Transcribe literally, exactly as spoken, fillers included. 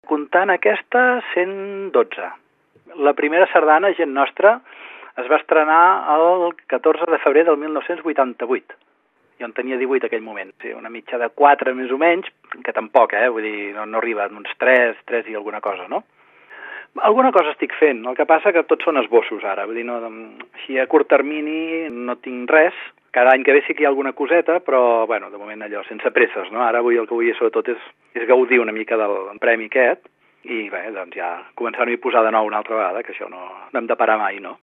Comptant aquesta, cent dotze. La primera sardana, Gent Nostra, es va estrenar el catorze de febrer del mil nou-cents vuitanta-vuit. Jo en tenia divuit aquell moment. Sí, una mitja de quatre més o menys, que tampoc, eh? Vull dir, no, no arriba a uns tres, tres i alguna cosa, no? Alguna cosa estic fent, el que passa que tots són esbossos ara, vull dir, no, així a curt termini no tinc res. Cada any que ve sí que hi ha alguna coseta, però, bueno, de moment allò, sense presses, no? Ara vull, el que vull sobretot és, és gaudir una mica del premi aquest i, bé, doncs ja començar-m'hi a posar de nou una altra vegada, que això no, no hem de parar mai, no?